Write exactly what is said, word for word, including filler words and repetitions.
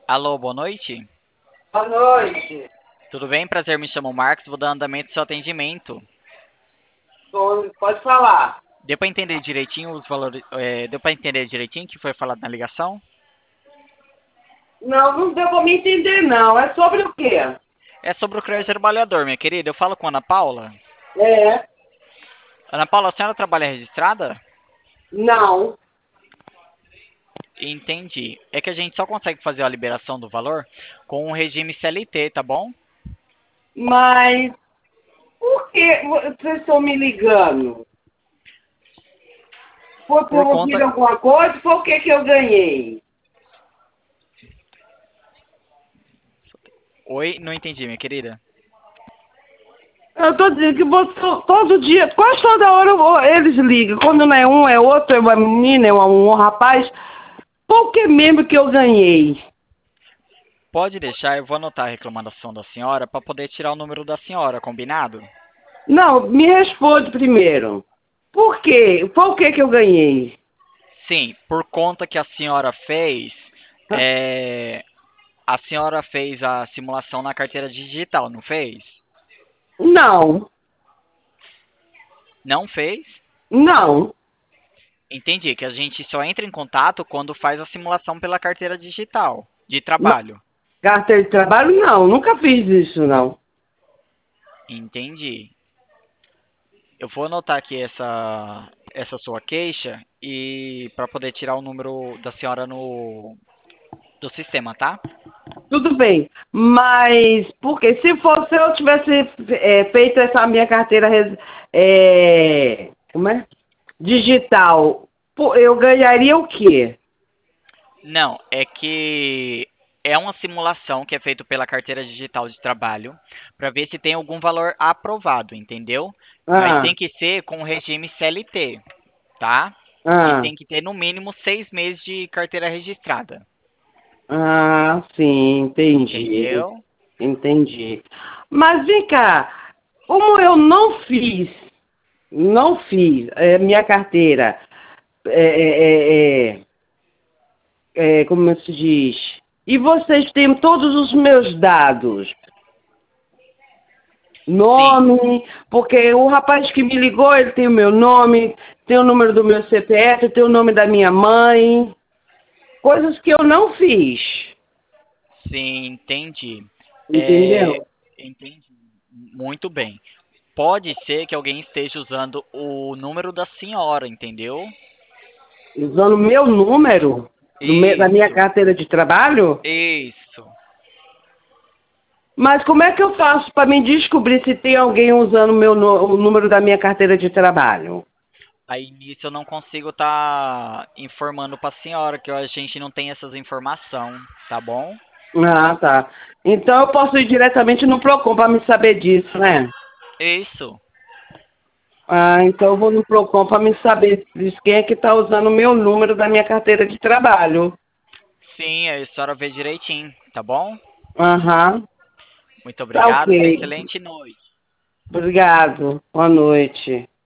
Alô, boa noite. Boa noite. Tudo bem? Prazer, me chamo Marcos, vou dar andamento ao seu atendimento. Tô- Pode falar. Deu para entender direitinho os valores, é, deu para entender direitinho o que foi falado na ligação? Não, não deu pra me entender, não. É sobre o quê? É sobre o crédito trabalhador, minha querida. Eu falo com a Ana Paula. É, Ana Paula, a senhora trabalha registrada? não. Entendi. É que a gente só consegue fazer a liberação do valor com o regime C L T, tá bom? Mas por que vocês estão me ligando? Foi por Por ouvir conta. alguma coisa? Foi o que que eu ganhei? Oi, não entendi, minha querida. Eu tô dizendo que você, todo dia, quase toda hora eu vou- eles ligam. Quando não é um, é outro, é uma menina, é um, um rapaz. Por que mesmo que eu ganhei? Pode deixar, eu vou anotar a reclamação da senhora para poder tirar o número da senhora, combinado? Não, me responde primeiro. Por quê? Foi o que que eu ganhei? Sim, por conta que a senhora fez, é, a senhora fez a simulação na carteira digital, não fez? Não, Não fez? não. Entendi, que a gente só entra em contato quando faz a simulação pela carteira digital de Não. trabalho. Carteira de trabalho, não. Nunca fiz isso, não. Entendi. Eu vou anotar aqui essa essa sua queixa e para poder tirar o número da senhora no do sistema, tá? Tudo bem. Mas, porque se fosse eu tivesse é, feito essa minha carteira res- é, como é? Digital, pô, eu ganharia o quê? Não, é que é uma simulação que é feita pela carteira digital de trabalho para ver se tem algum valor aprovado, entendeu? Mas Ah, tem que ser com o regime C L T, tá? E ah, tem que ter no mínimo seis meses de carteira registrada, ah, sim, entendi. entendeu? Entendi. Mas vem cá, como eu não fiz, não fiz é, minha carteira, é, é, é, é, como se diz? E vocês têm todos os meus dados. Sim, Nome, porque o rapaz que me ligou, ele tem o meu nome, tem o número do meu C P F, tem o nome da minha mãe. Coisas que eu não fiz. sim, entendi. É, Entendeu? entendi. Muito bem. Pode ser que alguém esteja usando o número da senhora, entendeu? Usando o meu número do me- da minha Isso, carteira de trabalho. isso. Mas como é que eu faço para me descobrir se tem alguém usando o, meu, nu- o número da minha carteira de trabalho? Aí nisso eu não consigo estar informando para a senhora que a gente não tem essas informações, tá bom? Ah, tá. Então eu posso ir diretamente no Procon para me saber disso, né? Isso. Ah, então eu vou no Procon para me saber disso, quem é que está usando o meu número da minha carteira de trabalho. Sim, aí a senhora vê direitinho, tá bom? Aham. Muito Tá obrigado, tenha ok. excelente noite. Obrigado. Boa noite.